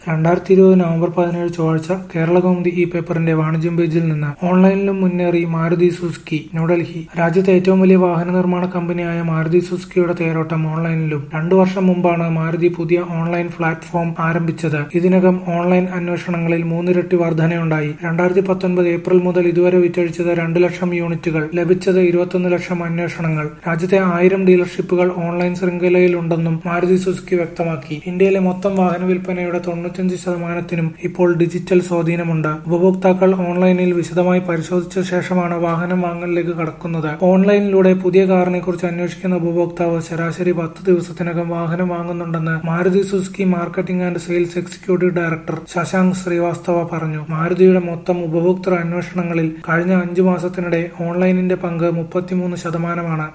2020 November 17 ചൊവ്വാഴ്ച കേരളകൗമുദി ഈ പേപ്പറിന്റെ വാണിജ്യം പേജിൽ നിന്ന് ഓൺലൈനിലും മുന്നേറി മാരുതി സുസുക്കി. ന്യൂഡൽഹി. രാജ്യത്തെ ഏറ്റവും വലിയ വാഹന നിർമ്മാണ കമ്പനിയായ മാരുതി സുസുക്കിയുടെ തേരോട്ടം ഓൺലൈനിലും. 2 വർഷം മുമ്പാണ് മാരുതി പുതിയ ഓൺലൈൻ പ്ലാറ്റ്ഫോം ആരംഭിച്ചത്. ഇതിനകം ഓൺലൈൻ അന്വേഷണങ്ങളിൽ 3 ഇരട്ടി വർധനയുണ്ടായി. 2019 ഏപ്രിൽ മുതൽ ഇതുവരെ വിറ്റഴിച്ചത് 2 ലക്ഷം യൂണിറ്റുകൾ, ലഭിച്ചത് 21 ലക്ഷം അന്വേഷണങ്ങൾ. രാജ്യത്തെ 1000 ഡീലർഷിപ്പുകൾ ഓൺലൈൻ ശൃംഖലയിലുണ്ടെന്നും മാരുതി സുസുക്കി വ്യക്തമാക്കി. ഇന്ത്യയിലെ മൊത്തം വാഹന വിൽപ്പനയുടെ 95% ഇപ്പോൾ ഡിജിറ്റൽ സ്വാധീനമുണ്ട്. ഉപഭോക്താക്കൾ ഓൺലൈനിൽ വിശദമായി പരിശോധിച്ച ശേഷമാണ് വാഹനം വാങ്ങലിലേക്ക് കടക്കുന്നത്. ഓൺലൈനിലൂടെ പുതിയ കാറിനെക്കുറിച്ച് അന്വേഷിക്കുന്ന ഉപഭോക്താവ് ശരാശരി 10 ദിവസത്തിനകം വാഹനം വാങ്ങുന്നുണ്ടെന്ന് Maruti Suzuki marketing and sales executive director Shashank Srivastava പറഞ്ഞു. മാരുതിയുടെ മൊത്തം ഉപഭോക്തൃ അന്വേഷണങ്ങളിൽ കഴിഞ്ഞ 5 മാസത്തിനിടെ ഓൺലൈനിന്റെ പങ്ക് 33%.